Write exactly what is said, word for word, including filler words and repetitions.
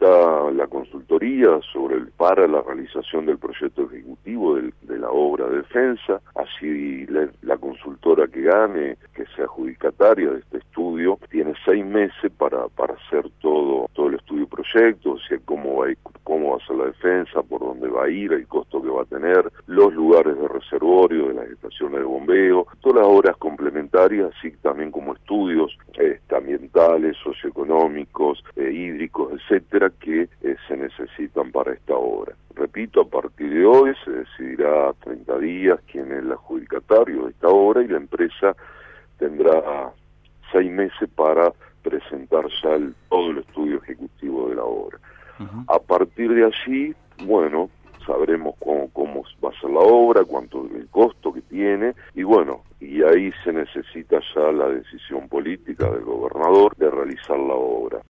decidirá la consultoría sobre el, para la realización del proyecto ejecutivo del, de la obra de defensa. Así la, la consultora que gane, que sea adjudicataria de este estudio, tiene seis meses para, para hacer todo, todo el estudio proyecto, o sea, cómo va a ir, cómo va a ser la defensa, por dónde va a ir, el costo que va a tener, los lugares de reservorio de las estaciones de bombeo, todas las obras complementarias, así también como estudios este, ambientales, socioeconómicos, eh, hídricos, etcétera, que eh, se necesitan para esta obra. Repito, a partir de hoy se decidirá treinta días quién es el adjudicatario de esta obra y la empresa tendrá seis meses para presentar ya el, todo el estudio ejecutivo de la obra. Uh-huh. A partir de allí, bueno, sabremos cómo, cómo va a ser la obra, cuánto el costo que tiene, y bueno, y ahí se necesita ya la decisión política del gobernador de realizar la obra.